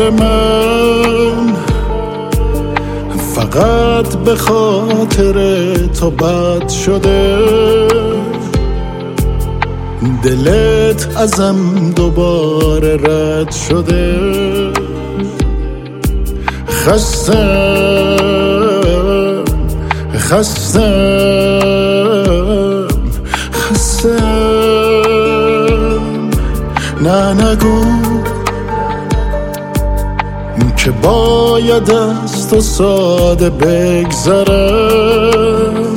حال من فقط به خاطر تو بد شده، دلت ازم دوباره رد شده. خستم نه نگو که باید از تو ساده بگذرم،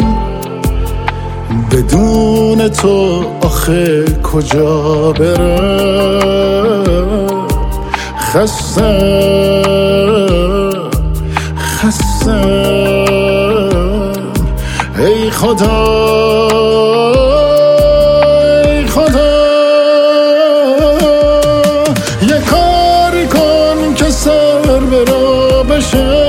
بدون تو آخه کجا برم. خستم ای خدا یه کاری کن که سر به راه بشه،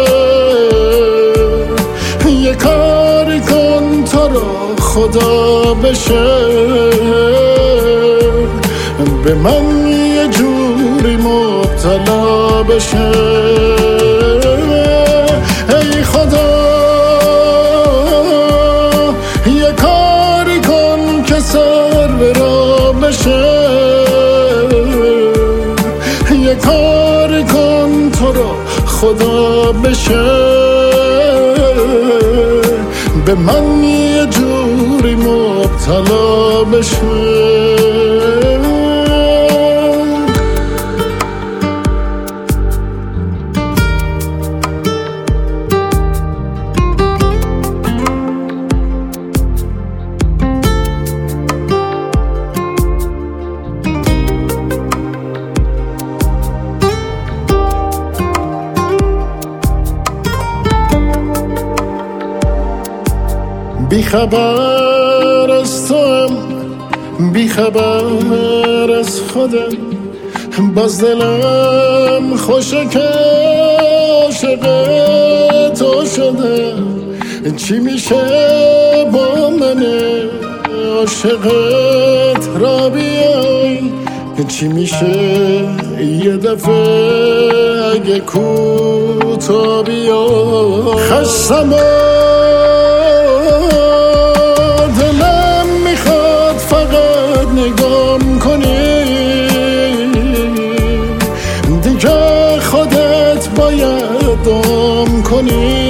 یه کاری کن تو را خدا بشه، به من یه جوری مبتلا بشه. ای خدا یه کاری کن که سر به راه بشه، یه کاری کن تو را خدا بشه، به من یه جوری مبتلا بشه. بیخبر از توام، بیخبر از خودم، باز دلم خوشه که عاشق تو شده. چی میشه با من عاشقت را بیای، چی میشه یه دفعه اگه کوتا بیای. خستم نگام کنی دیگه، خودت باید دام کنی.